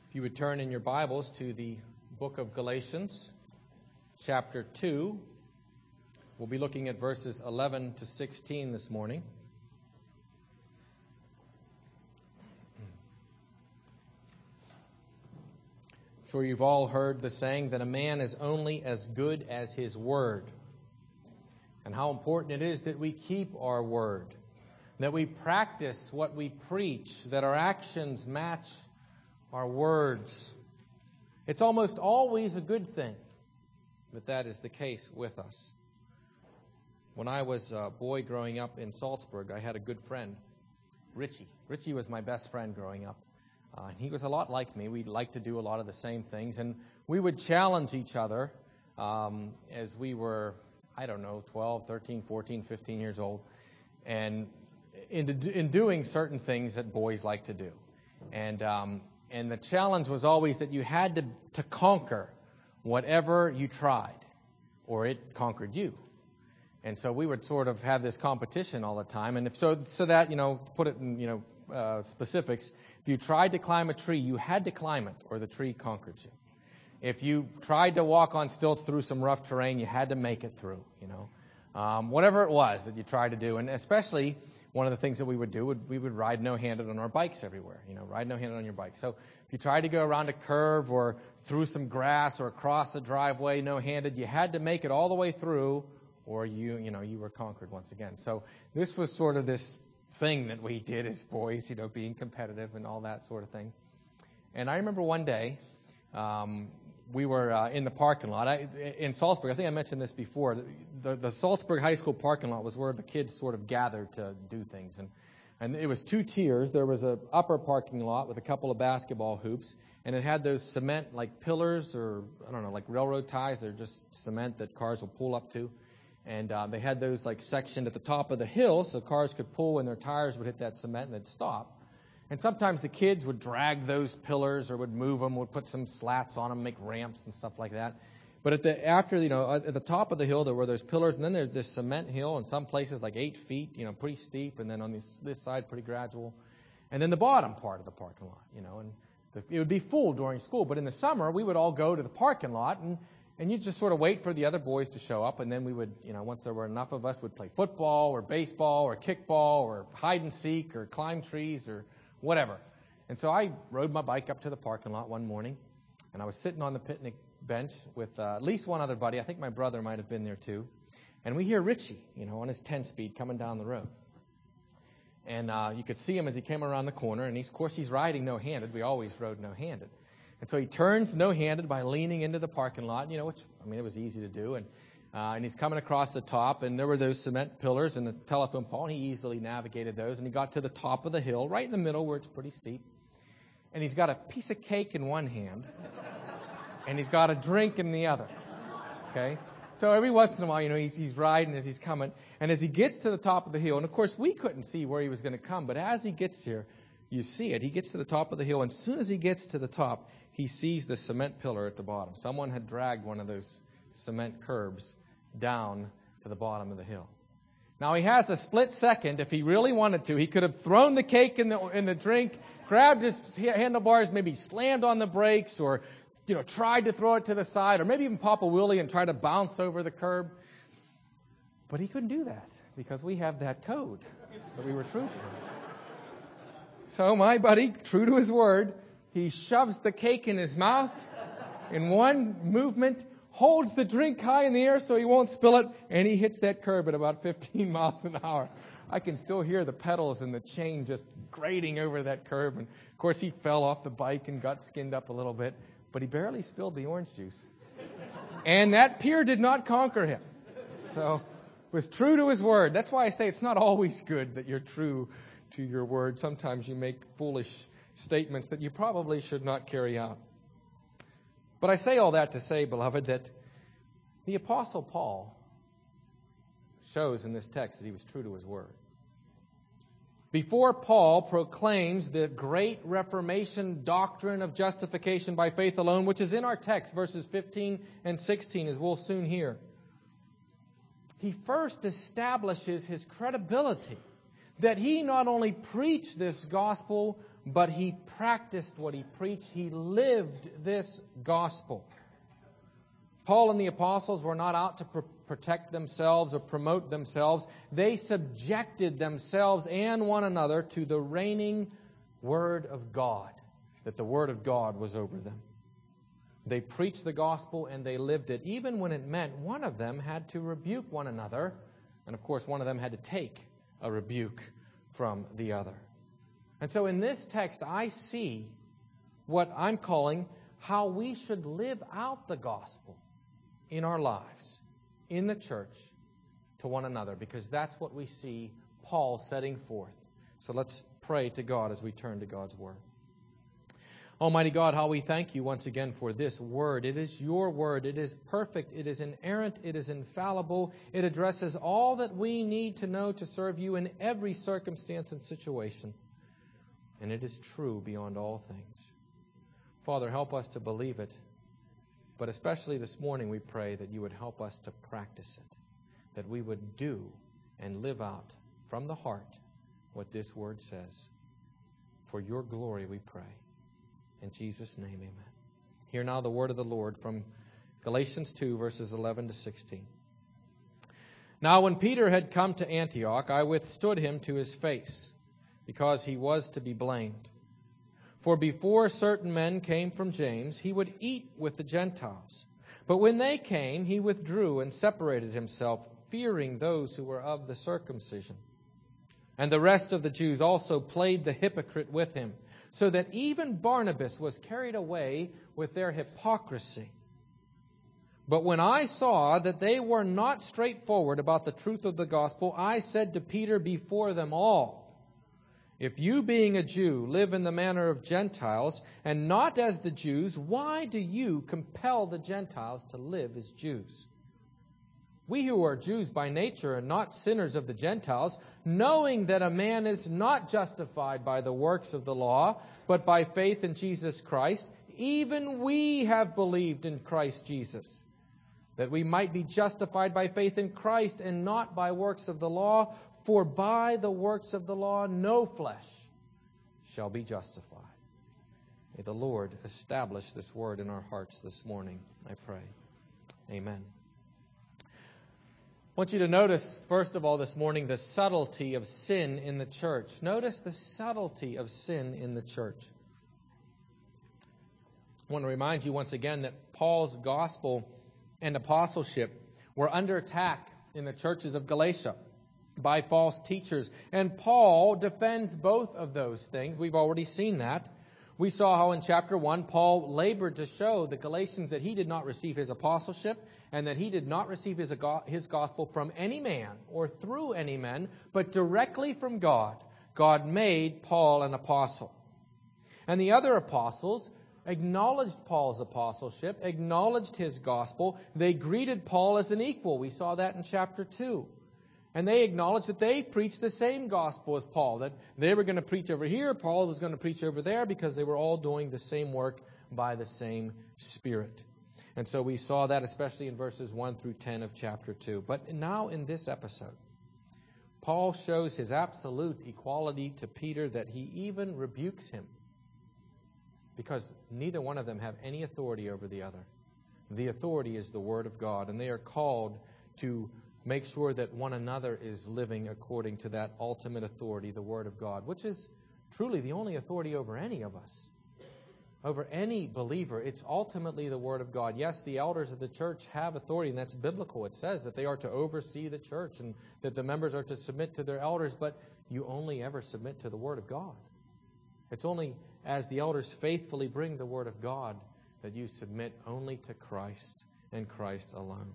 If you would turn in your Bibles to the book of Galatians, chapter 2, we'll be looking at verses 11 to 16 this morning. I'm sure you've all heard the saying that a man is only as good as his word, and how important it is that we keep our word, that we practice what we preach, that our actions match our words. It's almost always a good thing that is the case with us. When I was a boy growing up in Salzburg, I had a good friend, Richie. Richie was my best friend growing up. He was a lot like me. We liked to do a lot of the same things, and we would challenge each other as we were, 12, 13, 14, 15 years old, and in doing certain things that boys like to do. And the challenge was always that you had to conquer whatever you tried, or it conquered you. And so we would sort of have this competition all the time. And so that, to put it in, specifics, if you tried to climb a tree, you had to climb it, or the tree conquered you. If you tried to walk on stilts through some rough terrain, you had to make it through, whatever it was that you tried to do. And especially one of the things that we would do, we would ride no-handed on our bikes everywhere, ride no-handed on your bike. So if you tried to go around a curve or through some grass or across a driveway no-handed, you had to make it all the way through, or you were conquered once again. So this was sort of this thing that we did as boys, being competitive and all that sort of thing. And I remember one day, we were in the parking lot in Salzburg. I think I mentioned this before. The Salzburg High School parking lot was where the kids sort of gathered to do things. And it was two tiers. There was an upper parking lot with a couple of basketball hoops, and it had those cement like pillars or, like railroad ties. They're just cement that cars will pull up to. And they had those like sectioned at the top of the hill so cars could pull when their tires would hit that cement and they'd stop. And sometimes the kids would drag those pillars or would move them, would put some slats on them, make ramps and stuff like that. But at the top of the hill, there were those pillars, and then there's this cement hill in some places like 8 feet, pretty steep, and then on this side, pretty gradual. And then the bottom part of the parking lot, and it would be full during school. But in the summer, we would all go to the parking lot, and you'd just sort of wait for the other boys to show up, and then we would, once there were enough of us, would play football or baseball or kickball or hide and seek or climb trees or whatever. And so I rode my bike up to the parking lot one morning, and I was sitting on the picnic bench with at least one other buddy. I think my brother might have been there too. And we hear Richie, on his 10-speed coming down the road. And you could see him as he came around the corner, and of course he's riding no-handed. We always rode no-handed. And so he turns no-handed by leaning into the parking lot, which, it was easy to do. And he's coming across the top, and there were those cement pillars and the telephone pole, and he easily navigated those. And he got to the top of the hill, right in the middle where it's pretty steep. And he's got a piece of cake in one hand, and he's got a drink in the other. Okay? So every once in a while, he's riding as he's coming. And as he gets to the top of the hill, and of course we couldn't see where he was going to come, but as he gets here, you see it. He gets to the top of the hill, and as soon as he gets to the top, he sees the cement pillar at the bottom. Someone had dragged one of those cement curbs down to the bottom of the hill. Now he has a split second. If he really wanted to, he could have thrown the cake in the drink, grabbed his handlebars, maybe slammed on the brakes, or tried to throw it to the side, or maybe even pop a wheelie and try to bounce over the curb. But he couldn't do that because we have that code that we were true to. So my buddy, true to his word, he shoves the cake in his mouth in one movement, holds the drink high in the air so he won't spill it, and he hits that curb at about 15 miles an hour. I can still hear the pedals and the chain just grating over that curb. And, of course, he fell off the bike and got skinned up a little bit, but he barely spilled the orange juice. And that peer did not conquer him. So was true to his word. That's why I say it's not always good that you're true to your word. Sometimes you make foolish statements that you probably should not carry out. But I say all that to say, beloved, that the Apostle Paul shows in this text that he was true to his word. Before Paul proclaims the great Reformation doctrine of justification by faith alone, which is in our text, verses 15 and 16, as we'll soon hear, he first establishes his credibility, that he not only preached this gospel, but he practiced what he preached. He lived this gospel. Paul and the apostles were not out to protect themselves or promote themselves. They subjected themselves and one another to the reigning Word of God, that the Word of God was over them. They preached the gospel and they lived it, even when it meant one of them had to rebuke one another, and of course one of them had to take a rebuke from the other. And so in this text, I see what I'm calling how we should live out the gospel in our lives, in the church, to one another, because that's what we see Paul setting forth. So let's pray to God as we turn to God's Word. Almighty God, how we thank you once again for this Word. It is your Word. It is perfect. It is inerrant. It is infallible. It addresses all that we need to know to serve you in every circumstance and situation. And it is true beyond all things. Father, help us to believe it. But especially this morning, we pray that you would help us to practice it, that we would do and live out from the heart what this Word says. For your glory, we pray. In Jesus' name, amen. Hear now the word of the Lord from Galatians 2, verses 11 to 16. Now when Peter had come to Antioch, I withstood him to his face, because he was to be blamed. For before certain men came from James, he would eat with the Gentiles. But when they came, he withdrew and separated himself, fearing those who were of the circumcision. And the rest of the Jews also played the hypocrite with him, so that even Barnabas was carried away with their hypocrisy. But when I saw that they were not straightforward about the truth of the gospel, I said to Peter before them all, if you, being a Jew, live in the manner of Gentiles, and not as the Jews, why do you compel the Gentiles to live as Jews? We who are Jews by nature and not sinners of the Gentiles, knowing that a man is not justified by the works of the law, but by faith in Jesus Christ, even we have believed in Christ Jesus, that we might be justified by faith in Christ and not by works of the law, for by the works of the law no flesh shall be justified. May the Lord establish this word in our hearts this morning, I pray. Amen. I want you to notice, first of all, this morning, the subtlety of sin in the church. Notice the subtlety of sin in the church. I want to remind you once again that Paul's gospel and apostleship were under attack in the churches of Galatia by false teachers. And Paul defends both of those things. We've already seen that. We saw how in chapter 1, Paul labored to show the Galatians that he did not receive his apostleship and that he did not receive his gospel from any man or through any men, but directly from God. God made Paul an apostle. And the other apostles acknowledged Paul's apostleship, acknowledged his gospel. They greeted Paul as an equal. We saw that in chapter 2. And they acknowledged that they preached the same gospel as Paul, that they were going to preach over here, Paul was going to preach over there, because they were all doing the same work by the same Spirit. And so we saw that especially in verses 1 through 10 of chapter 2. But now in this episode, Paul shows his absolute equality to Peter, that he even rebukes him, because neither one of them have any authority over the other. The authority is the Word of God, and they are called to make sure that one another is living according to that ultimate authority, the Word of God, which is truly the only authority over any of us, over any believer. It's ultimately the Word of God. Yes, the elders of the church have authority, and that's biblical. It says that they are to oversee the church and that the members are to submit to their elders, but you only ever submit to the Word of God. It's only as the elders faithfully bring the Word of God that you submit only to Christ and Christ alone.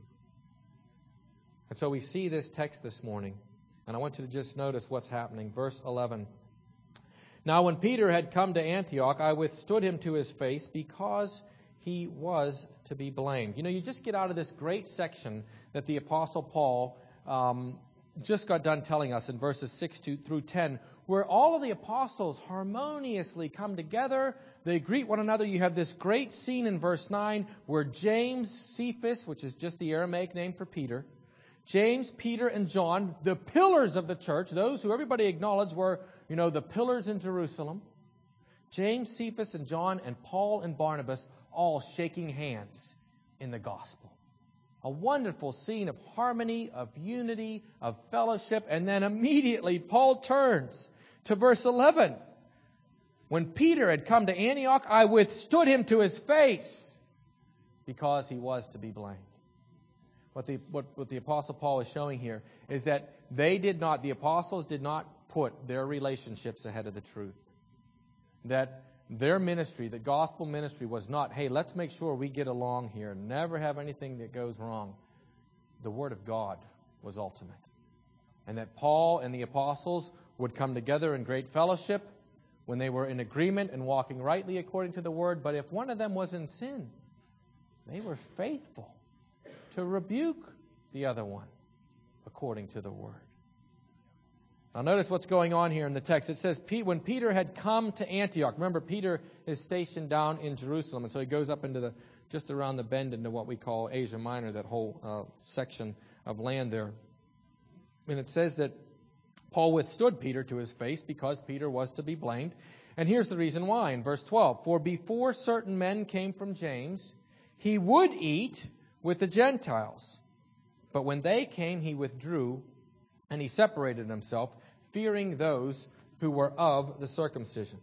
And so we see this text this morning, and I want you to just notice what's happening. Verse 11. Now when Peter had come to Antioch, I withstood him to his face, because he was to be blamed. You know, you just get out of this great section that the Apostle Paul just got done telling us in verses 6 through 10, where all of the apostles harmoniously come together. They greet one another. You have this great scene in verse 9 where James, Cephas, which is just the Aramaic name for Peter, James, Peter, and John, the pillars of the church, those who everybody acknowledged were, the pillars in Jerusalem. James, Cephas, and John, and Paul and Barnabas all shaking hands in the gospel. A wonderful scene of harmony, of unity, of fellowship. And then immediately Paul turns to verse 11. When Peter had come to Antioch, I withstood him to his face because he was to be blamed. What the Apostle Paul is showing here is that the apostles did not put their relationships ahead of the truth. That their ministry, the gospel ministry, was not, hey, let's make sure we get along here, never have anything that goes wrong. The Word of God was ultimate. And that Paul and the apostles would come together in great fellowship when they were in agreement and walking rightly according to the Word. But if one of them was in sin, they were faithful to rebuke the other one according to the Word. Now notice what's going on here in the text. It says, when Peter had come to Antioch. Remember, Peter is stationed down in Jerusalem, and so he goes up into just around the bend into what we call Asia Minor, that whole section of land there. And it says that Paul withstood Peter to his face because Peter was to be blamed. And here's the reason why in verse 12. For before certain men came from James, he would eat with the Gentiles. But when they came, he withdrew, and he separated himself, fearing those who were of the circumcision.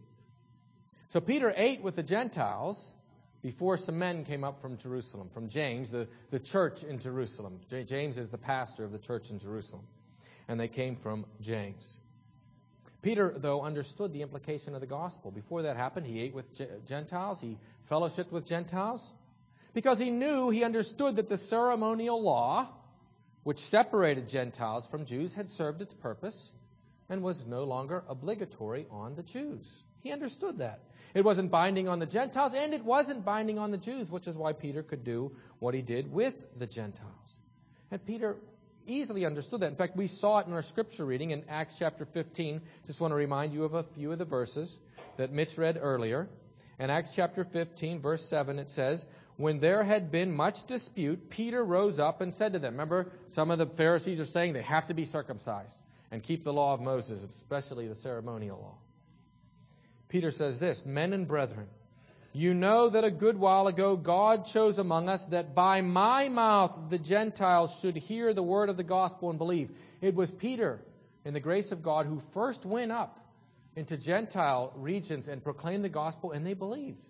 So Peter ate with the Gentiles before some men came up from Jerusalem, from James, the church in Jerusalem. James is the pastor of the church in Jerusalem. And they came from James. Peter, though, understood the implication of the gospel. Before that happened, he ate with Gentiles. He fellowshiped with Gentiles. Because he understood that the ceremonial law, which separated Gentiles from Jews, had served its purpose and was no longer obligatory on the Jews. He understood that. It wasn't binding on the Gentiles, and it wasn't binding on the Jews, which is why Peter could do what he did with the Gentiles. And Peter easily understood that. In fact, we saw it in our scripture reading in Acts chapter 15. Just want to remind you of a few of the verses that Mitch read earlier. In Acts chapter 15, verse 7, it says, when there had been much dispute, Peter rose up and said to them, remember, some of the Pharisees are saying they have to be circumcised and keep the law of Moses, especially the ceremonial law. Peter says this, men and brethren, you know that a good while ago God chose among us that by my mouth the Gentiles should hear the word of the gospel and believe. It was Peter, in the grace of God, who first went up into Gentile regions and proclaimed the gospel, and they believed.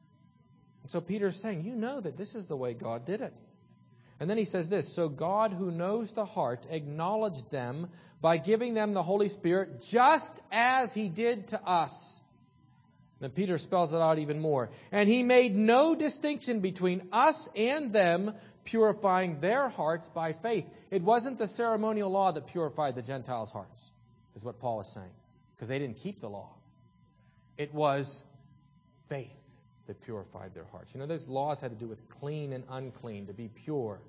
And so Peter's saying, you know that this is the way God did it. And then he says this, so God who knows the heart acknowledged them by giving them the Holy Spirit just as he did to us. Then Peter spells it out even more. And he made no distinction between us and them, purifying their hearts by faith. It wasn't the ceremonial law that purified the Gentiles' hearts, is what Paul is saying, because they didn't keep the law. It was faith that purified their hearts. You know, those laws had to do with clean and unclean, to be pure.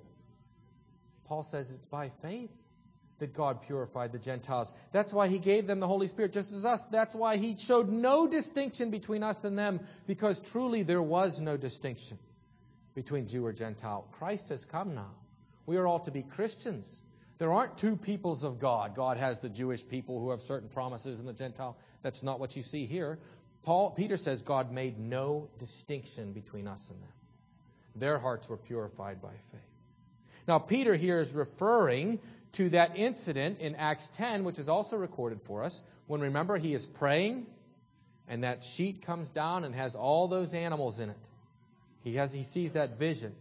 Paul says it's by faith that God purified the Gentiles. That's why he gave them the Holy Spirit, just as us. That's why he showed no distinction between us and them, because truly there was no distinction between Jew or Gentile. Christ has come now. We are all to be Christians. There aren't two peoples of God. God has the Jewish people who have certain promises and the Gentile. That's not what you see here. Peter says God made no distinction between us and them. Their hearts were purified by faith. Now, Peter here is referring to that incident in Acts 10, which is also recorded for us, when, remember, he is praying, and that sheet comes down and has all those animals in it. He sees that vision.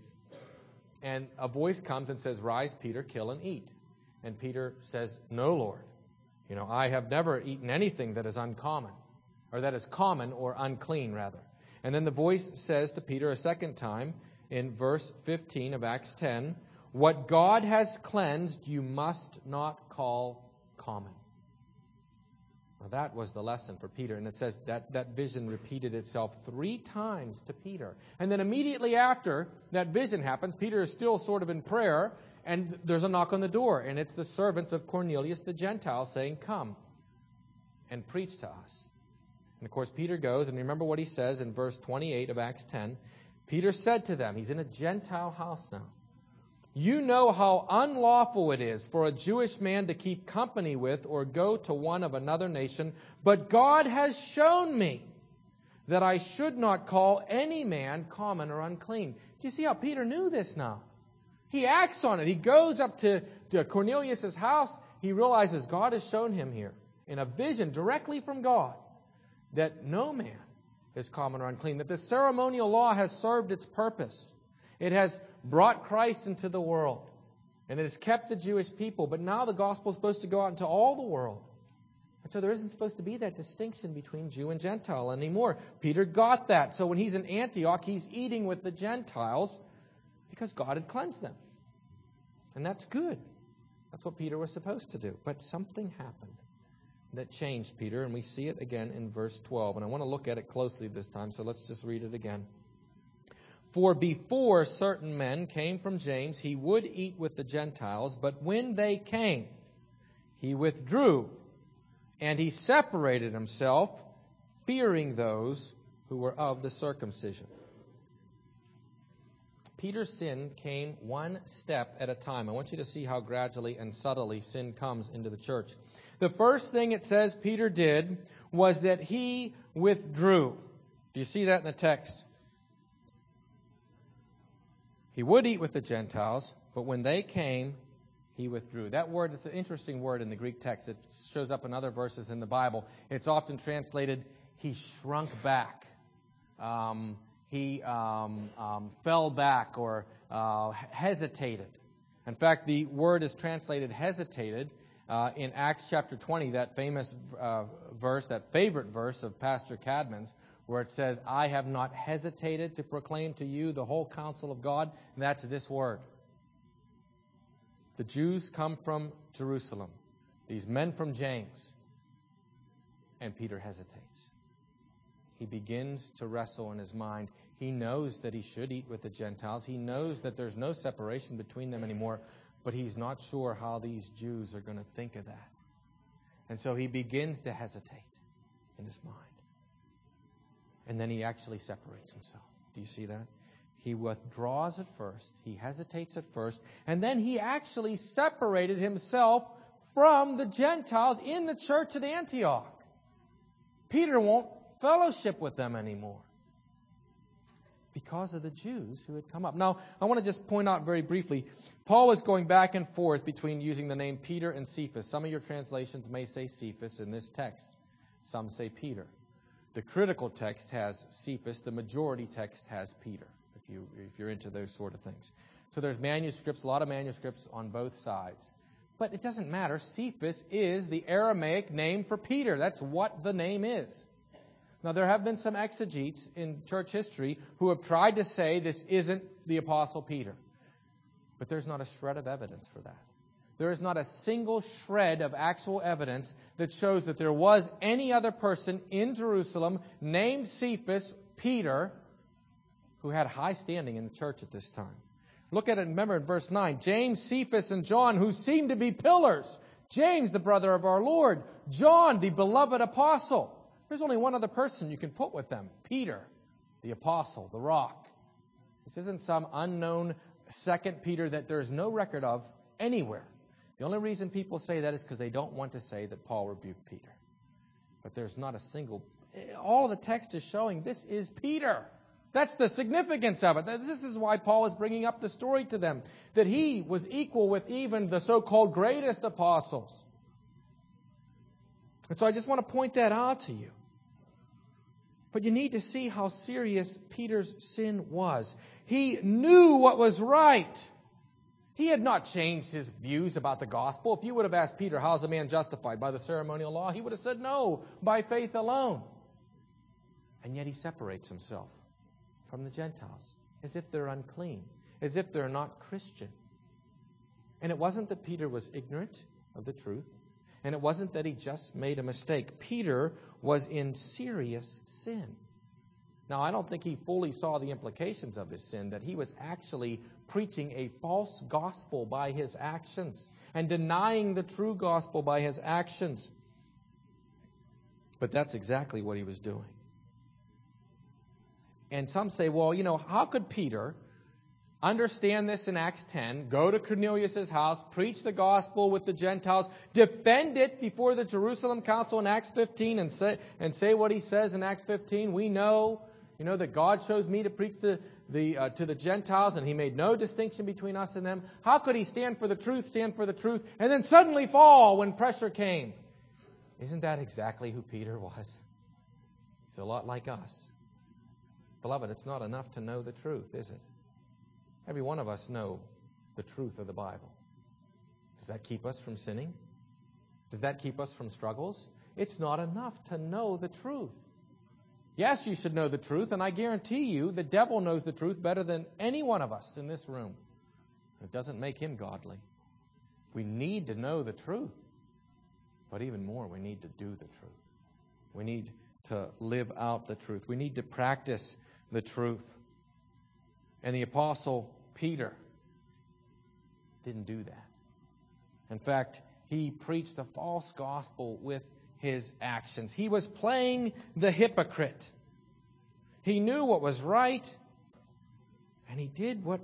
And a voice comes and says, rise, Peter, kill and eat. And Peter says, no, Lord. I have never eaten anything that is uncommon. Or that is common or unclean, rather. And then the voice says to Peter a second time in verse 15 of Acts 10, what God has cleansed, you must not call common. Now that was the lesson for Peter. And it says that vision repeated itself 3 times to Peter. And then immediately after that vision happens, Peter is still sort of in prayer, and there's a knock on the door. And it's the servants of Cornelius the Gentile saying, come and preach to us. And of course, Peter goes, and remember what he says in verse 28 of Acts 10. Peter said to them, he's in a Gentile house now, you know how unlawful it is for a Jewish man to keep company with or go to one of another nation, but God has shown me that I should not call any man common or unclean. Do you see how Peter knew this now? He acts on it. He goes up to Cornelius' house. He realizes God has shown him here in a vision directly from God that no man is common or unclean, that the ceremonial law has served its purpose. It has brought Christ into the world, and it has kept the Jewish people. But now the gospel is supposed to go out into all the world. And so there isn't supposed to be that distinction between Jew and Gentile anymore. Peter got that. So when he's in Antioch, he's eating with the Gentiles because God had cleansed them. And that's good. That's what Peter was supposed to do. But something happened that changed Peter, and we see it again in verse 12. And I want to look at it closely this time, so let's just read it again. For before certain men came from James, he would eat with the Gentiles, but when they came, he withdrew, and he separated himself, fearing those who were of the circumcision. Peter's sin came one step at a time. I want you to see how gradually and subtly sin comes into the church. The first thing it says Peter did was that he withdrew. Do you see that in the text? He would eat with the Gentiles, but when they came, he withdrew. That word, it's an interesting word in the Greek text. It shows up in other verses in the Bible. It's often translated, he shrunk back. He fell back or hesitated. In fact, the word is translated hesitated in Acts chapter 20, that famous verse, that favorite verse of Pastor Cadman's, where it says, I have not hesitated to proclaim to you the whole counsel of God. And that's this word. The Jews come from Jerusalem. These men from James. And Peter hesitates. He begins to wrestle in his mind. He knows that he should eat with the Gentiles. He knows that there's no separation between them anymore. But he's not sure how these Jews are going to think of that. And so he begins to hesitate in his mind. And then he actually separates himself. Do you see that? He withdraws at first. He hesitates at first. And then he actually separated himself from the Gentiles in the church at Antioch. Peter won't fellowship with them anymore because of the Jews who had come up. Now, I want to just point out very briefly, Paul is going back and forth between using the name Peter and Cephas. Some of your translations may say Cephas in this text. Some say Peter. The critical text has Cephas. The majority text has Peter, if you're into those sort of things. So there's manuscripts, a lot of manuscripts on both sides. But it doesn't matter. Cephas is the Aramaic name for Peter. That's what the name is. Now, there have been some exegetes in church history who have tried to say this isn't the Apostle Peter. But there's not a shred of evidence for that. There is not a single shred of actual evidence that shows that there was any other person in Jerusalem named Cephas, Peter, who had high standing in the church at this time. Look at it, remember in verse 9. James, Cephas, and John, who seemed to be pillars. James, the brother of our Lord. John, the beloved apostle. There's only one other person you can put with them. Peter, the apostle, the rock. This isn't some unknown second Peter that there's no record of anywhere. The only reason people say that is because they don't want to say that Paul rebuked Peter. But there's not a single... All of the text is showing this is Peter. That's the significance of it. This is why Paul is bringing up the story to them. That he was equal with even the so-called greatest apostles. And so I just want to point that out to you. But you need to see how serious Peter's sin was. He knew what was right. He had not changed his views about the gospel. If you would have asked Peter, how is a man justified? By the ceremonial law? He would have said, no, by faith alone. And yet he separates himself from the Gentiles, as if they're unclean, as if they're not Christian. And it wasn't that Peter was ignorant of the truth, and it wasn't that he just made a mistake. Peter was in serious sin. Now, I don't think he fully saw the implications of his sin, that he was actually preaching a false gospel by his actions and denying the true gospel by his actions. But that's exactly what he was doing. And some say, well, how could Peter understand this in Acts 10, go to Cornelius' house, preach the gospel with the Gentiles, defend it before the Jerusalem Council in Acts 15, and say what he says in Acts 15. We know, that God chose me to preach to the Gentiles, and he made no distinction between us and them. How could he stand for the truth, and then suddenly fall when pressure came? Isn't that exactly who Peter was? He's a lot like us. Beloved, it's not enough to know the truth, is it? Every one of us know the truth of the Bible. Does that keep us from sinning? Does that keep us from struggles? It's not enough to know the truth. Yes, you should know the truth, and I guarantee you the devil knows the truth better than any one of us in this room. It doesn't make him godly. We need to know the truth, but even more, we need to do the truth. We need to live out the truth. We need to practice the truth. And the Apostle Peter didn't do that. In fact, he preached a false gospel with his actions. He was playing the hypocrite. He knew what was right, and he did what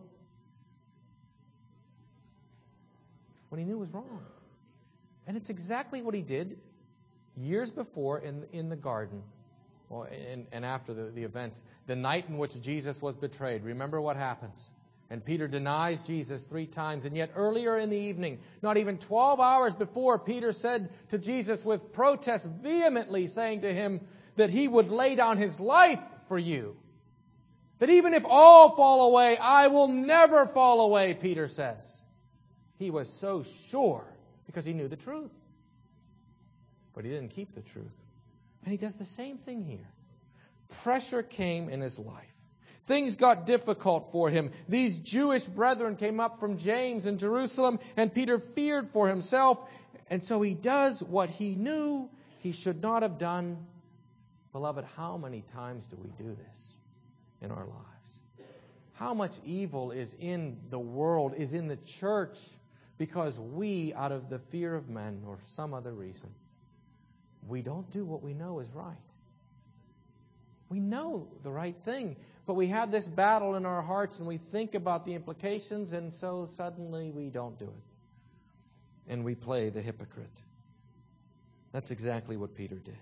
he knew was wrong. And it's exactly what he did years before in the garden. Well, and after the events, the night in which Jesus was betrayed. Remember what happens. And Peter denies Jesus 3 times. And yet earlier in the evening, not even 12 hours before, Peter said to Jesus with protest, vehemently saying to him that he would lay down his life for you. That even if all fall away, I will never fall away, Peter says. He was so sure because he knew the truth. But he didn't keep the truth. And he does the same thing here. Pressure came in his life. Things got difficult for him. These Jewish brethren came up from James in Jerusalem, and Peter feared for himself. And so he does what he knew he should not have done. Beloved, how many times do we do this in our lives? How much evil is in the world, is in the church, because we, out of the fear of men or some other reason, we don't do what we know is right. We know the right thing, but we have this battle in our hearts and we think about the implications, and so suddenly we don't do it. And we play the hypocrite. That's exactly what Peter did.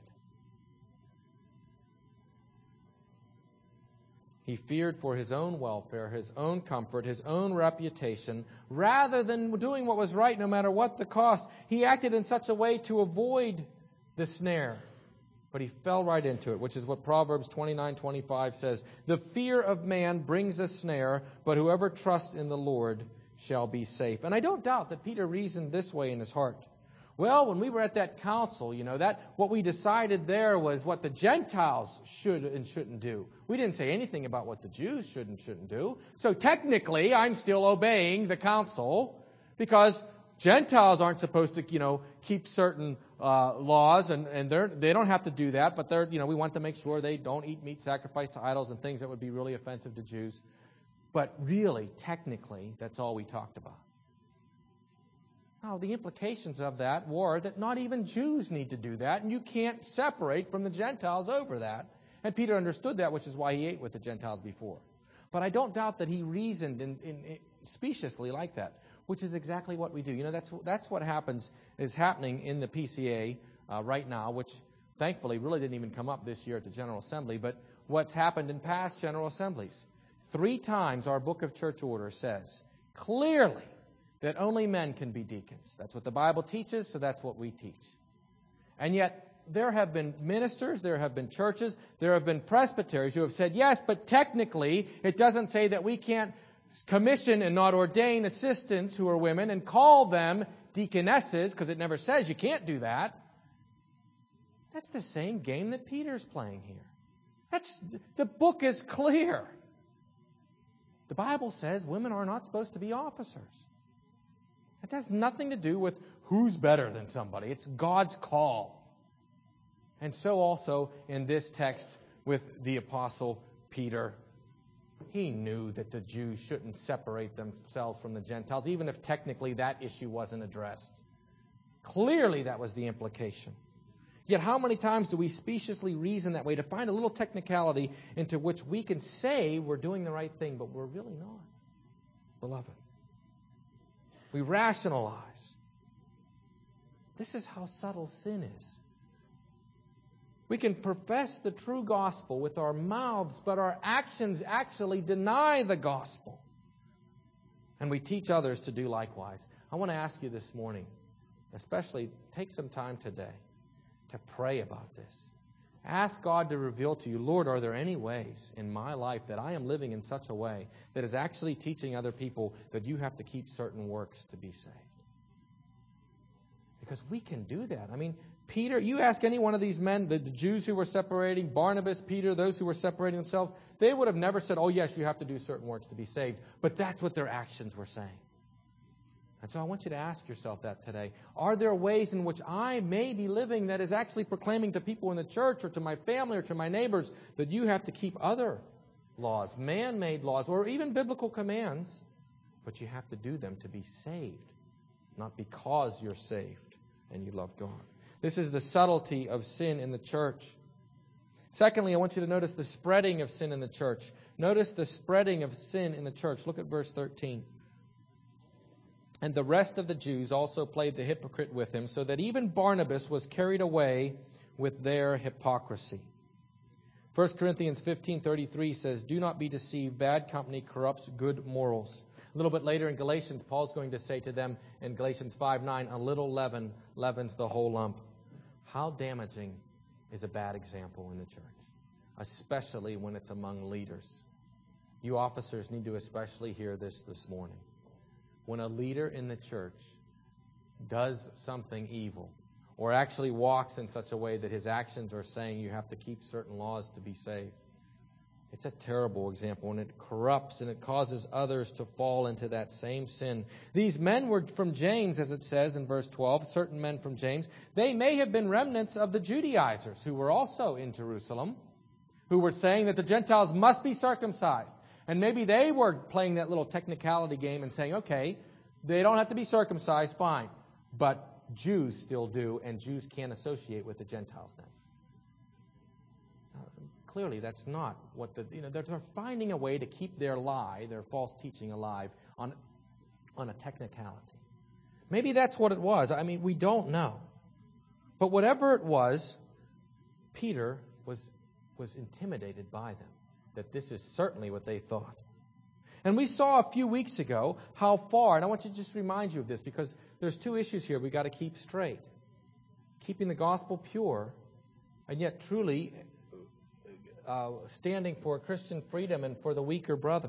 He feared for his own welfare, his own comfort, his own reputation, rather than doing what was right no matter what the cost. He acted in such a way to avoid the snare. But he fell right into it, which is what Proverbs 29:25 says. The fear of man brings a snare, but whoever trusts in the Lord shall be safe. And I don't doubt that Peter reasoned this way in his heart. Well, when we were at that council, that what we decided there was what the Gentiles should and shouldn't do. We didn't say anything about what the Jews should and shouldn't do. So technically, I'm still obeying the council because Gentiles aren't supposed to, keep certain laws, and they don't have to do that. But we want to make sure they don't eat meat sacrificed to idols and things that would be really offensive to Jews. But really, technically, that's all we talked about. Now, the implications of that were that not even Jews need to do that, and you can't separate from the Gentiles over that. And Peter understood that, which is why he ate with the Gentiles before. But I don't doubt that he reasoned in speciously like that, which is exactly what we do. That's what is happening in the PCA right now, which thankfully really didn't even come up this year at the General Assembly, but what's happened in past General Assemblies. 3 times our Book of Church Order says clearly that only men can be deacons. That's what the Bible teaches, so that's what we teach. And yet, there have been ministers, there have been churches, there have been presbyteries who have said, yes, but technically, it doesn't say that we can't commission and not ordain assistants who are women and call them deaconesses, because it never says you can't do that. That's the same game that Peter's playing here. The book is clear. The Bible says women are not supposed to be officers. It has nothing to do with who's better than somebody. It's God's call. And so also in this text with the Apostle Peter. He knew that the Jews shouldn't separate themselves from the Gentiles, even if technically that issue wasn't addressed. Clearly that was the implication. Yet how many times do we speciously reason that way to find a little technicality into which we can say we're doing the right thing, but we're really not? beloved. We rationalize. This is how subtle sin is. We can profess the true gospel with our mouths, but our actions actually deny the gospel. And we teach others to do likewise. I want to ask you this morning, especially take some time today to pray about this. Ask God to reveal to you, Lord, are there any ways in my life that I am living in such a way that is actually teaching other people that you have to keep certain works to be saved? Because we can do that. I mean, Peter, you ask any one of these men, the Jews who were separating, Barnabas, Peter, those who were separating themselves, they would have never said, oh yes, you have to do certain works to be saved. But that's what their actions were saying. And so I want you to ask yourself that today. Are there ways in which I may be living that is actually proclaiming to people in the church or to my family or to my neighbors that you have to keep other laws, man-made laws, or even biblical commands, but you have to do them to be saved, not because you're saved and you love God. This is the subtlety of sin in the church. Secondly, I want you to notice the spreading of sin in the church. Notice the spreading of sin in the church. Look at verse 13. And the rest of the Jews also played the hypocrite with him, so that even Barnabas was carried away with their hypocrisy. 1 Corinthians 15:33 says, do not be deceived, bad company corrupts good morals. A little bit later in Galatians, Paul's going to say to them in Galatians 5:9, a little leaven leavens the whole lump. How damaging is a bad example in the church, especially when it's among leaders. You officers need to especially hear this morning. When a leader in the church does something evil, or actually walks in such a way that his actions are saying you have to keep certain laws to be saved, it's a terrible example, and it corrupts and it causes others to fall into that same sin. These men were from James, as it says in verse 12, certain men from James. They may have been remnants of the Judaizers who were also in Jerusalem, who were saying that the Gentiles must be circumcised. And maybe they were playing that little technicality game and saying, okay, they don't have to be circumcised, fine. But Jews still do, and Jews can't associate with the Gentiles then. Clearly, that's not what they're finding a way to keep their lie, their false teaching alive on a technicality. Maybe that's what it was. I mean, we don't know. But whatever it was, Peter was intimidated by them, that this is certainly what they thought. And we saw a few weeks ago how far, and I want to just remind you of this because there's two issues here we've got to keep straight. Keeping the gospel pure, and yet truly standing for Christian freedom and for the weaker brother.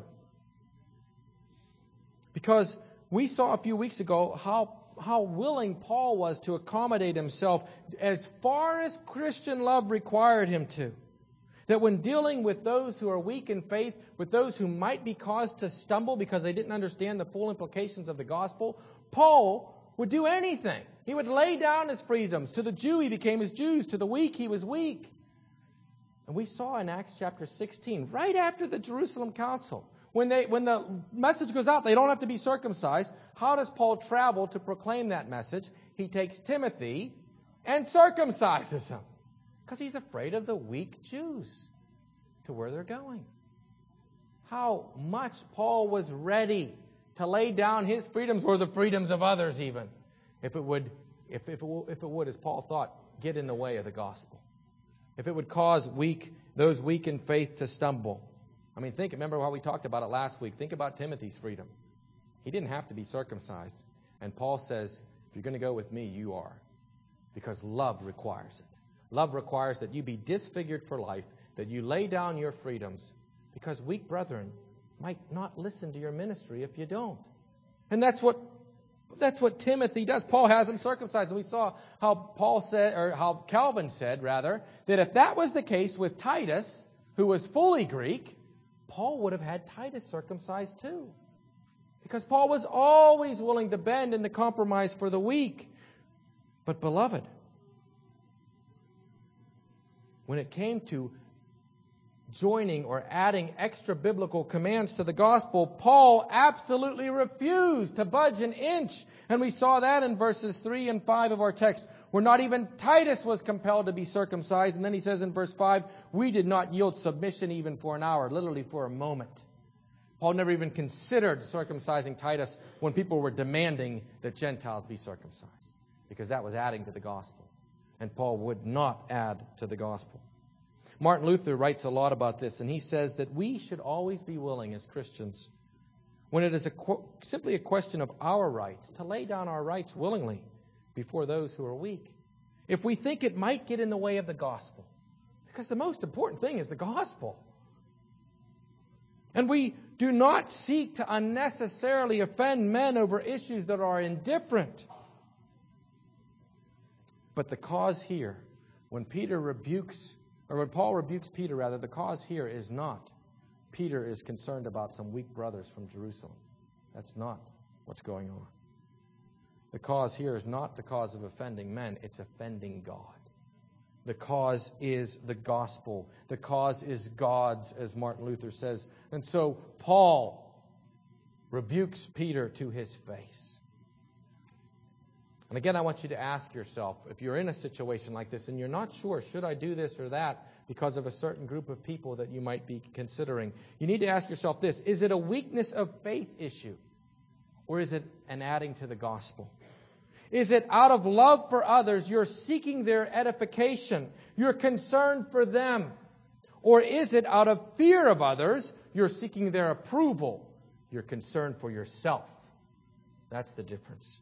Because we saw a few weeks ago how willing Paul was to accommodate himself as far as Christian love required him to. That when dealing with those who are weak in faith, with those who might be caused to stumble because they didn't understand the full implications of the gospel, Paul would do anything. He would lay down his freedoms. To the Jew, he became his Jews. To the weak, he was weak. And we saw in Acts chapter 16, right after the Jerusalem Council, when the message goes out, they don't have to be circumcised. How does Paul travel to proclaim that message? He takes Timothy and circumcises him. Because he's afraid of the weak Jews to where they're going. How much Paul was ready to lay down his freedoms or the freedoms of others even, if it would, as Paul thought, get in the way of the gospel. If it would cause those weak in faith to stumble. I mean, remember how we talked about it last week. Think about Timothy's freedom. He didn't have to be circumcised. And Paul says, if you're going to go with me, you are. Because love requires it. Love requires that you be disfigured for life, that you lay down your freedoms, because weak brethren might not listen to your ministry if you don't. And that's what Timothy does. Paul has him circumcised. And we saw how Calvin said, that if that was the case with Titus, who was fully Greek, Paul would have had Titus circumcised too. Because Paul was always willing to bend and to compromise for the weak. But beloved, when it came to joining or adding extra biblical commands to the gospel, Paul absolutely refused to budge an inch. And we saw that in verses 3 and 5 of our text, where not even Titus was compelled to be circumcised. And then he says in verse 5, we did not yield submission even for an hour, literally for a moment, Paul never even considered circumcising Titus when people were demanding that Gentiles be circumcised, because that was adding to the gospel. And Paul would not add to the gospel. Martin Luther writes a lot about this, and he says that we should always be willing as Christians, when it is simply a question of our rights, to lay down our rights willingly before those who are weak, if we think it might get in the way of the gospel. Because the most important thing is the gospel. And we do not seek to unnecessarily offend men over issues that are indifferent. But the cause here, when Paul rebukes Peter, the cause here is not Peter is concerned about some weak brothers from Jerusalem. That's not what's going on. The cause here is not the cause of offending men, it's offending God. The cause is the gospel. The cause is God's, as Martin Luther says. And so Paul rebukes Peter to his face. And again, I want you to ask yourself, if you're in a situation like this and you're not sure, should I do this or that because of a certain group of people that you might be considering, you need to ask yourself this: is it a weakness of faith issue, or is it an adding to the gospel? Is it out of love for others, you're seeking their edification, you're concerned for them? Or is it out of fear of others, you're seeking their approval, you're concerned for yourself? That's the difference.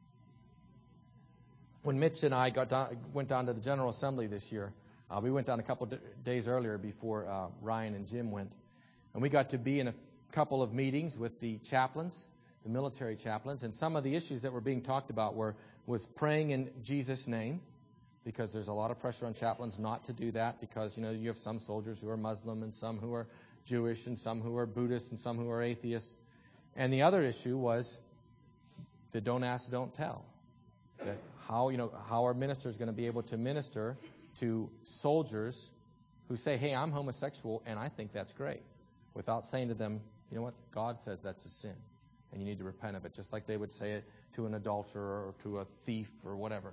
When Mitch and I went down to the General Assembly this year, we went down a couple days earlier before Ryan and Jim went, and we got to be in a couple of meetings with the chaplains, the military chaplains, and some of the issues that were being talked about was praying in Jesus' name, because there's a lot of pressure on chaplains not to do that, because you have some soldiers who are Muslim and some who are Jewish and some who are Buddhist and some who are atheists. And the other issue was the don't ask, don't tell. That how are ministers going to be able to minister to soldiers who say, hey, I'm homosexual and I think that's great, without saying to them, you know what, God says that's a sin and you need to repent of it, just like they would say it to an adulterer or to a thief or whatever.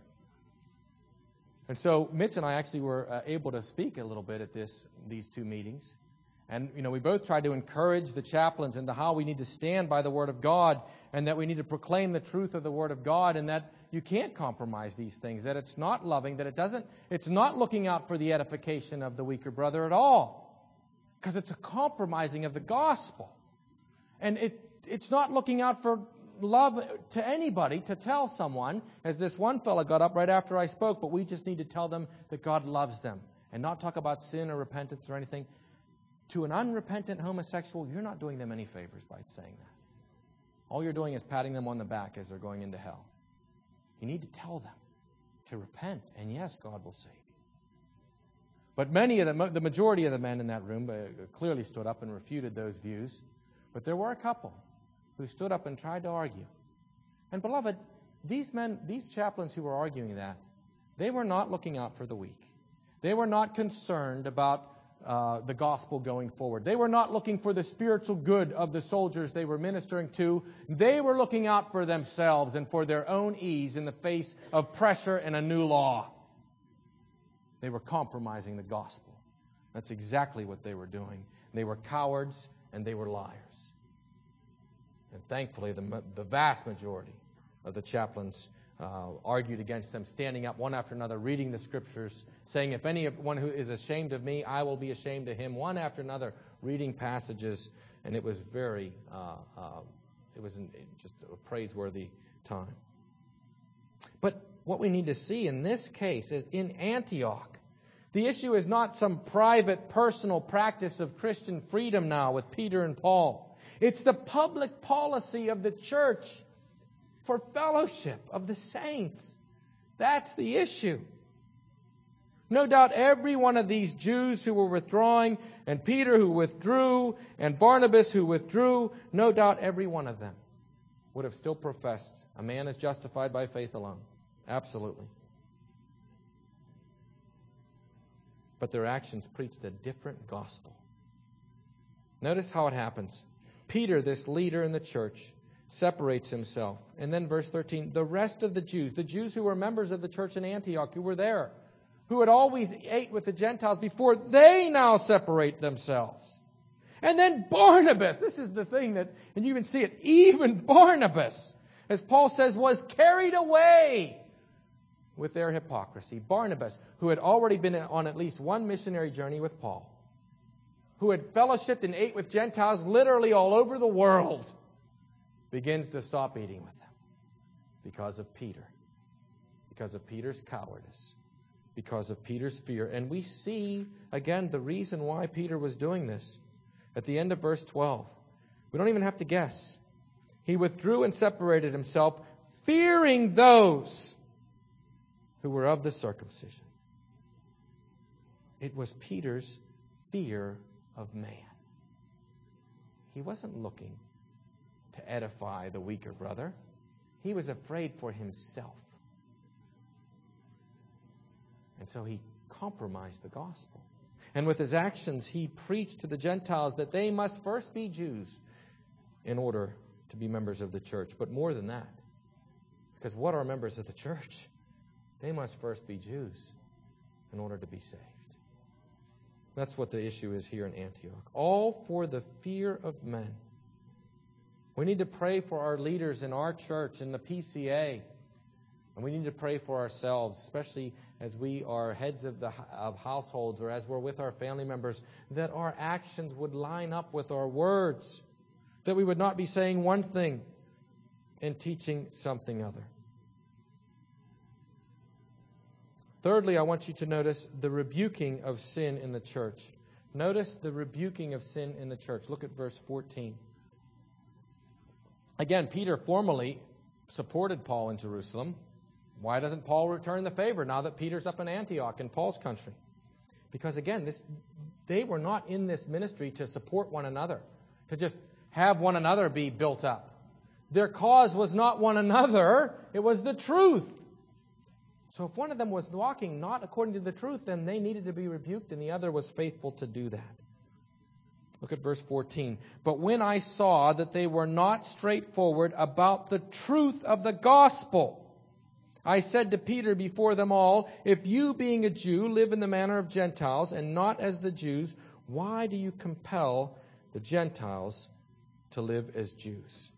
And so Mitch and I actually were able to speak a little bit at these two meetings. And, we both tried to encourage the chaplains into how we need to stand by the Word of God, and that we need to proclaim the truth of the Word of God, and that you can't compromise these things, that it's not loving, that it's not looking out for the edification of the weaker brother at all, because it's a compromising of the gospel. And it's not looking out for love to anybody to tell someone, as this one fellow got up right after I spoke, but we just need to tell them that God loves them and not talk about sin or repentance or anything. To an unrepentant homosexual, you're not doing them any favors by saying that. All you're doing is patting them on the back as they're going into hell. You need to tell them to repent, and yes, God will save you. But the majority of the men in that room clearly stood up and refuted those views. But there were a couple who stood up and tried to argue. And beloved, these chaplains who were arguing that, they were not looking out for the weak. They were not concerned about the gospel going forward. They were not looking for the spiritual good of the soldiers they were ministering to. They were looking out for themselves and for their own ease in the face of pressure and a new law. They were compromising the gospel. That's exactly what they were doing. They were cowards and they were liars. And thankfully, the vast majority of the chaplains argued against them, standing up one after another, reading the Scriptures, saying, if anyone who is ashamed of me, I will be ashamed of him, one after another, reading passages. And it was just a praiseworthy time. But what we need to see in this case is in Antioch, the issue is not some private, personal practice of Christian freedom now with Peter and Paul. It's the public policy of the church for fellowship of the saints. That's the issue. No doubt every one of these Jews who were withdrawing, and Peter who withdrew, and Barnabas who withdrew, no doubt every one of them would have still professed a man is justified by faith alone. Absolutely. But their actions preached a different gospel. Notice how it happens. Peter, this leader in the church, separates himself. And then verse 13, the rest of the Jews who were members of the church in Antioch, who were there, who had always ate with the Gentiles before, they now separate themselves. And then Barnabas, this is the thing that, and you even see it, even Barnabas, as Paul says, was carried away with their hypocrisy. Barnabas, who had already been on at least one missionary journey with Paul, who had fellowshiped and ate with Gentiles literally all over the world, begins to stop eating with them because of Peter, because of Peter's cowardice, because of Peter's fear. And we see, again, the reason why Peter was doing this. At the end of verse 12, we don't even have to guess. He withdrew and separated himself, fearing those who were of the circumcision. It was Peter's fear of man. He wasn't looking to edify the weaker brother. He was afraid for himself. And so he compromised the gospel. And with his actions, he preached to the Gentiles that they must first be Jews in order to be members of the church. But more than that, because what are members of the church? They must first be Jews in order to be saved. That's what the issue is here in Antioch. All for the fear of men. We need to pray for our leaders in our church, in the PCA. And we need to pray for ourselves, especially as we are heads of households or as we're with our family members, that our actions would line up with our words, that we would not be saying one thing and teaching something other. Thirdly, I want you to notice the rebuking of sin in the church. Notice the rebuking of sin in the church. Look at verse 14. Again, Peter formally supported Paul in Jerusalem. Why doesn't Paul return the favor now that Peter's up in Antioch, in Paul's country? Because again, they were not in this ministry to support one another, to just have one another be built up. Their cause was not one another, it was the truth. So if one of them was walking not according to the truth, then they needed to be rebuked, and the other was faithful to do that. Look at verse 14. But when I saw that they were not straightforward about the truth of the gospel, I said to Peter before them all, if you, being a Jew, live in the manner of Gentiles and not as the Jews, why do you compel the Gentiles to live as Jews?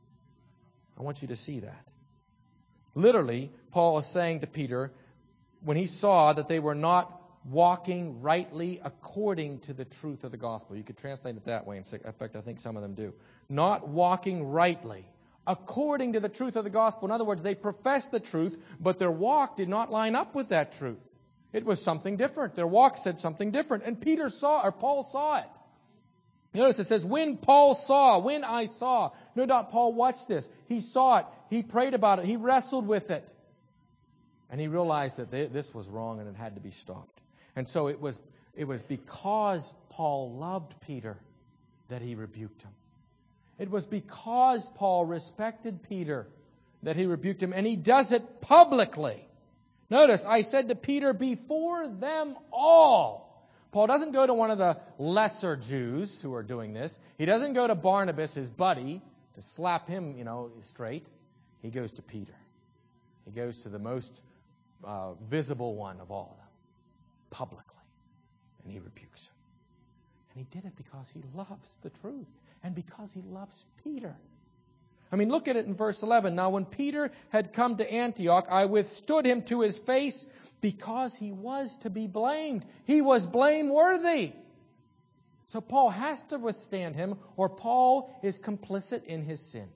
I want you to see that. Literally, Paul is saying to Peter, when he saw that they were not walking rightly according to the truth of the gospel. You could translate it that way. In fact, I think some of them do. Not walking rightly according to the truth of the gospel. In other words, they professed the truth, but their walk did not line up with that truth. It was something different. Their walk said something different. And Paul saw it. Notice it says, when I saw. No doubt Paul watched this. He saw it. He prayed about it. He wrestled with it. And he realized that this was wrong and it had to be stopped. And so it was because Paul loved Peter that he rebuked him. It was because Paul respected Peter that he rebuked him, and he does it publicly. Notice, I said to Peter before them all. Paul doesn't go to one of the lesser Jews who are doing this. He doesn't go to Barnabas, his buddy, to slap him, straight. He goes to Peter. He goes to the most visible one of all of them, publicly, and he rebukes him. And he did it because he loves the truth and because he loves Peter. I mean, look at it in verse 11. Now, when Peter had come to Antioch, I withstood him to his face because he was to be blamed. He was blameworthy. So Paul has to withstand him, or Paul is complicit in his sin.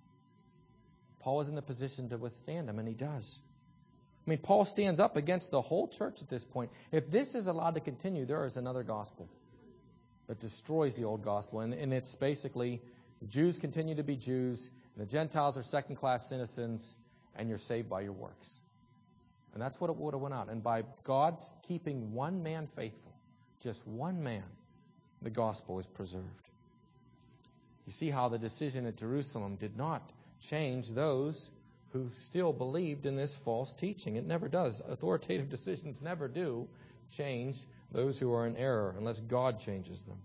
Paul is in the position to withstand him, and he does. I mean, Paul stands up against the whole church at this point. If this is allowed to continue, there is another gospel that destroys the old gospel. And it's basically, the Jews continue to be Jews, and the Gentiles are second-class citizens, and you're saved by your works. And that's what it would have went out. And by God's keeping one man faithful, just one man, the gospel is preserved. You see how the decision at Jerusalem did not change those who still believed in this false teaching. It never does. Authoritative decisions never do change those who are in error unless God changes them.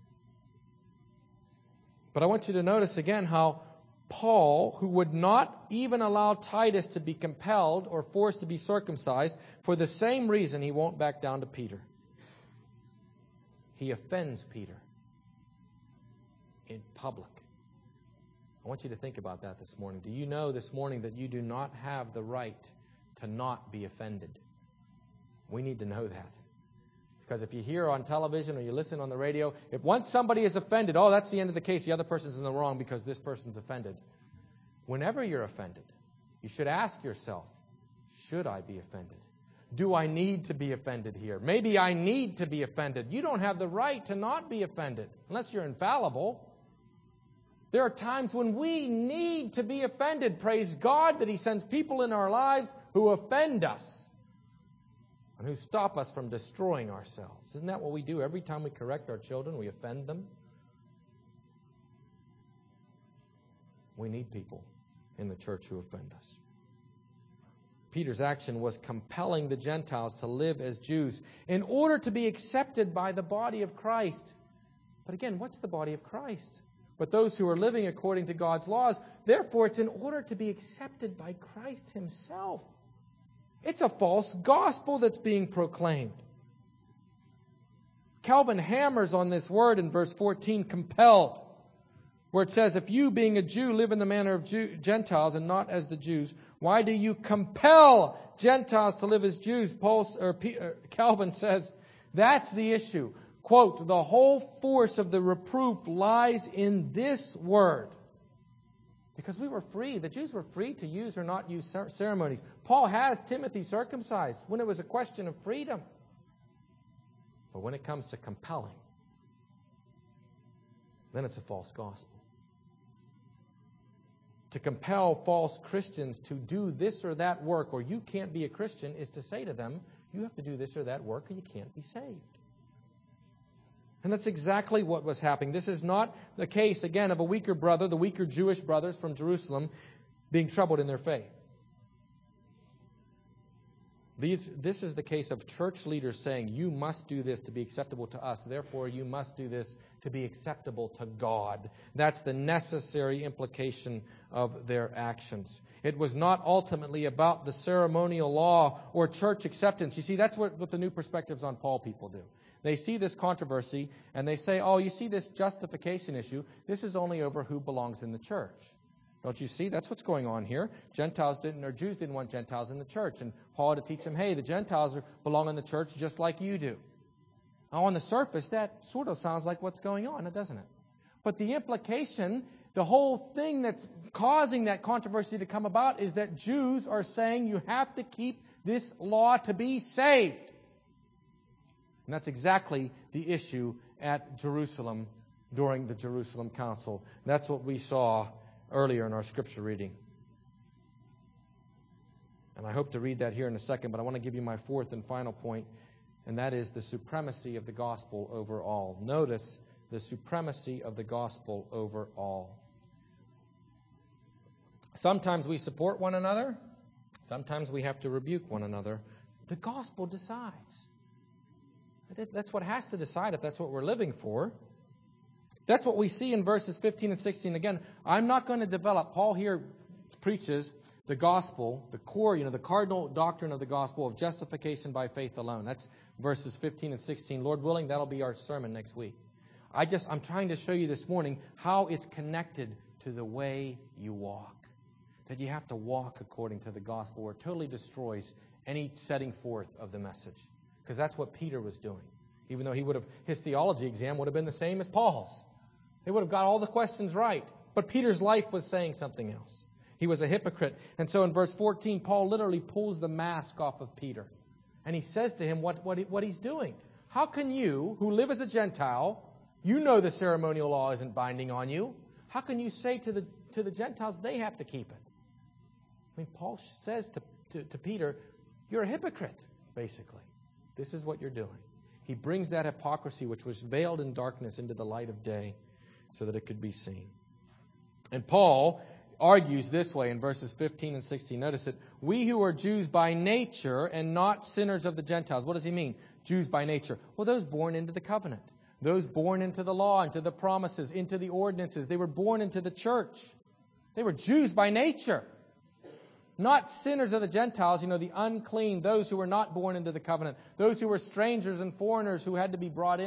But I want you to notice again how Paul, who would not even allow Titus to be compelled or forced to be circumcised, for the same reason he won't back down to Peter. He offends Peter. in public. I want you to think about that this morning. Do you know this morning that you do not have the right to not be offended? We need to know that. Because if you hear on television or you listen on the radio, if once somebody is offended, oh, that's the end of the case. The other person's in the wrong because this person's offended. Whenever you're offended, you should ask yourself, should I be offended? Do I need to be offended here? Maybe I need to be offended. You don't have the right to not be offended unless you're infallible. There are times when we need to be offended. Praise God that He sends people in our lives who offend us and who stop us from destroying ourselves. Isn't that what we do every time we correct our children? We offend them. We need people in the church who offend us. Peter's action was compelling the Gentiles to live as Jews in order to be accepted by the body of Christ. But again, what's the body of Christ? But those who are living according to God's laws. Therefore, it's in order to be accepted by Christ Himself. It's a false gospel that's being proclaimed. Calvin hammers on this word in verse 14, compelled, where it says, if you, being a Jew, live in the manner of Gentiles and not as the Jews, why do you compel Gentiles to live as Jews? Calvin says, that's the issue. Quote, the whole force of the reproof lies in this word. Because we were free. The Jews were free to use or not use ceremonies. Paul has Timothy circumcised when it was a question of freedom. But when it comes to compelling, then it's a false gospel. To compel false Christians to do this or that work, or you can't be a Christian, is to say to them, you have to do this or that work or you can't be saved. And that's exactly what was happening. This is not the case, again, of a weaker brother, the weaker Jewish brothers from Jerusalem, being troubled in their faith. This is the case of church leaders saying, you must do this to be acceptable to us. Therefore, you must do this to be acceptable to God. That's the necessary implication of their actions. It was not ultimately about the ceremonial law or church acceptance. You see, that's what the New Perspectives on Paul people do. They see this controversy and they say, oh, you see this justification issue. This is only over who belongs in the church. Don't you see? That's what's going on here. Jews didn't want Gentiles in the church. And Paul had to teach them, hey, the Gentiles belong in the church just like you do. Now, on the surface, that sort of sounds like what's going on, doesn't it? But the implication, the whole thing that's causing that controversy to come about is that Jews are saying you have to keep this law to be saved. And that's exactly the issue at Jerusalem during the Jerusalem Council. That's what we saw earlier in our scripture reading. And I hope to read that here in a second, but I want to give you my fourth and final point, and that is the supremacy of the gospel over all. Notice the supremacy of the gospel over all. Sometimes we support one another. Sometimes we have to rebuke one another. The gospel decides. That's what has to decide if that's what we're living for. That's what we see in verses 15 and 16. Again, I'm not going to develop. Paul here preaches the gospel, the core, the cardinal doctrine of the gospel of justification by faith alone. That's verses 15 and 16. Lord willing, that'll be our sermon next week. I'm trying to show you this morning how it's connected to the way you walk. That you have to walk according to the gospel, or it totally destroys any setting forth of the message. Because that's what Peter was doing. Even though his theology exam would have been the same as Paul's. They would have got all the questions right. But Peter's life was saying something else. He was a hypocrite. And so in verse 14, Paul literally pulls the mask off of Peter. And he says to him what he's doing. How can you, who live as a Gentile, you know the ceremonial law isn't binding on you. How can you say to the Gentiles they have to keep it? I mean, Paul says to Peter, you're a hypocrite, basically. This is what you're doing. He brings that hypocrisy, which was veiled in darkness, into the light of day so that it could be seen. And Paul argues this way in verses 15 and 16. Notice it. We who are Jews by nature and not sinners of the Gentiles. What does he mean? Jews by nature. Well, those born into the covenant. Those born into the law, into the promises, into the ordinances. They were born into the church. They were Jews by nature. Not sinners of the Gentiles, the unclean, those who were not born into the covenant, those who were strangers and foreigners who had to be brought in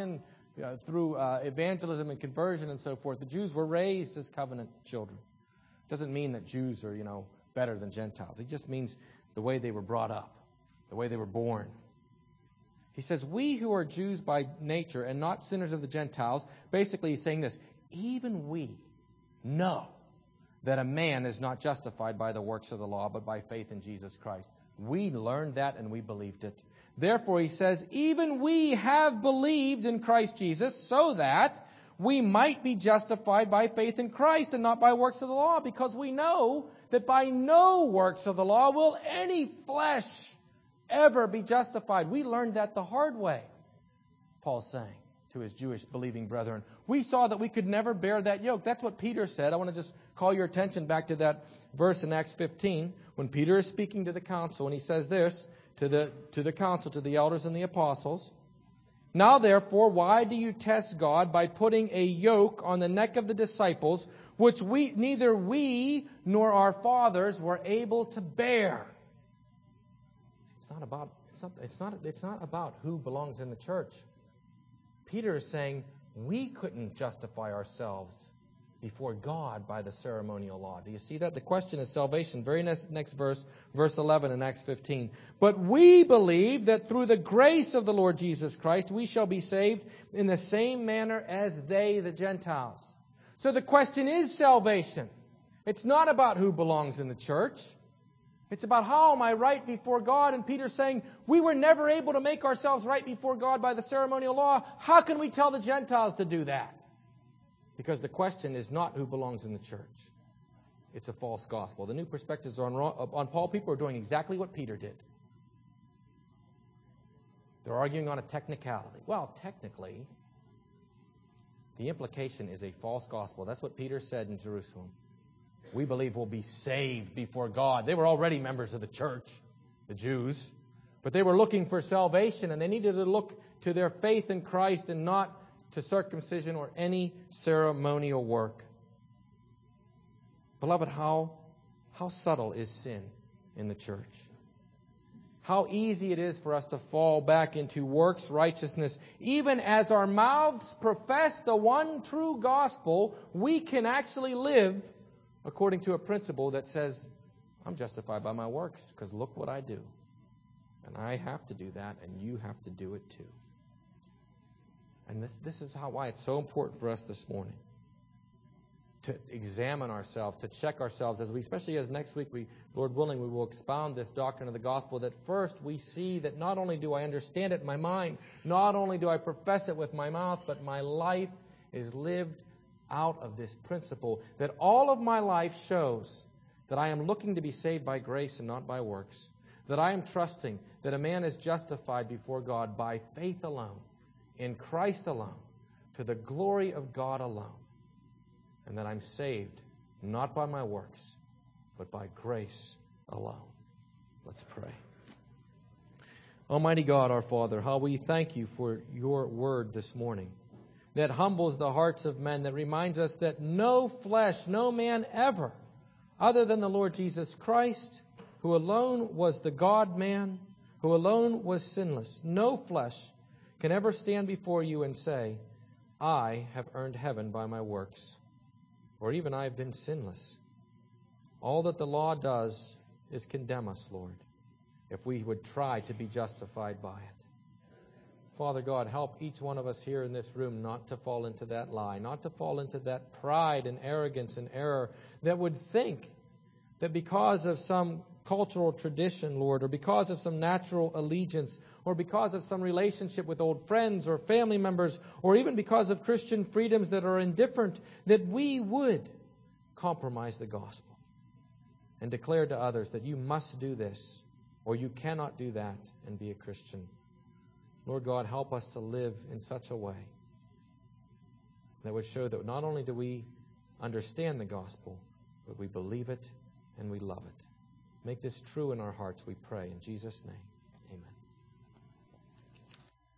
through evangelism and conversion and so forth. The Jews were raised as covenant children. It doesn't mean that Jews are, better than Gentiles. It just means the way they were brought up, the way they were born. He says, we who are Jews by nature and not sinners of the Gentiles, basically he's saying this, even we know that a man is not justified by the works of the law, but by faith in Jesus Christ. We learned that and we believed it. Therefore, he says, even we have believed in Christ Jesus so that we might be justified by faith in Christ and not by works of the law, because we know that by no works of the law will any flesh ever be justified. We learned that the hard way, Paul's saying to his Jewish believing brethren. We saw that we could never bear that yoke. That's what Peter said. I want to just call your attention back to that verse in Acts 15 when Peter is speaking to the council, and he says this to the council, to the elders and the apostles. Now therefore, why do you test God by putting a yoke on the neck of the disciples, which neither we nor our fathers were able to bear? It's not about who belongs in the church. Peter is saying we couldn't justify ourselves before God by the ceremonial law. Do you see that? The question is salvation. Very next verse, verse 11 in Acts 15. But we believe that through the grace of the Lord Jesus Christ, we shall be saved in the same manner as they, the Gentiles. So the question is salvation. It's not about who belongs in the church. It's about how am I right before God? And Peter's saying, we were never able to make ourselves right before God by the ceremonial law. How can we tell the Gentiles to do that? Because the question is not who belongs in the church. It's a false gospel. The new perspectives on Paul, people are doing exactly what Peter did. They're arguing on a technicality. Well, technically, the implication is a false gospel. That's what Peter said in Jerusalem. We believe we'll be saved before God. They were already members of the church, the Jews, but they were looking for salvation, and they needed to look to their faith in Christ and not to circumcision or any ceremonial work. Beloved, how subtle is sin in the church? How easy it is for us to fall back into works righteousness. Even as our mouths profess the one true gospel, we can actually live according to a principle that says, I'm justified by my works because look what I do. And I have to do that, and you have to do it too. And this is why it's so important for us this morning to examine ourselves, to check ourselves, especially as next week, Lord willing, we will expound this doctrine of the gospel, that first we see that not only do I understand it in my mind, not only do I profess it with my mouth, but my life is lived out of this principle, that all of my life shows that I am looking to be saved by grace and not by works, that I am trusting that a man is justified before God by faith alone, in Christ alone, to the glory of God alone, and that I'm saved not by my works, but by grace alone. Let's pray. Almighty God, our Father, how we thank you for your word this morning that humbles the hearts of men, that reminds us that no flesh, no man ever, other than the Lord Jesus Christ, who alone was the God-man, who alone was sinless, no flesh can ever stand before you and say, I have earned heaven by my works, or even I have been sinless. All that the law does is condemn us, Lord, if we would try to be justified by it. Father God, help each one of us here in this room not to fall into that lie, not to fall into that pride and arrogance and error that would think that because of some cultural tradition, Lord, or because of some natural allegiance, or because of some relationship with old friends or family members, or even because of Christian freedoms that are indifferent, that we would compromise the gospel and declare to others that you must do this or you cannot do that and be a Christian. Lord God, help us to live in such a way that would show that not only do we understand the gospel, but we believe it and we love it. Make this true in our hearts, we pray, in Jesus' name.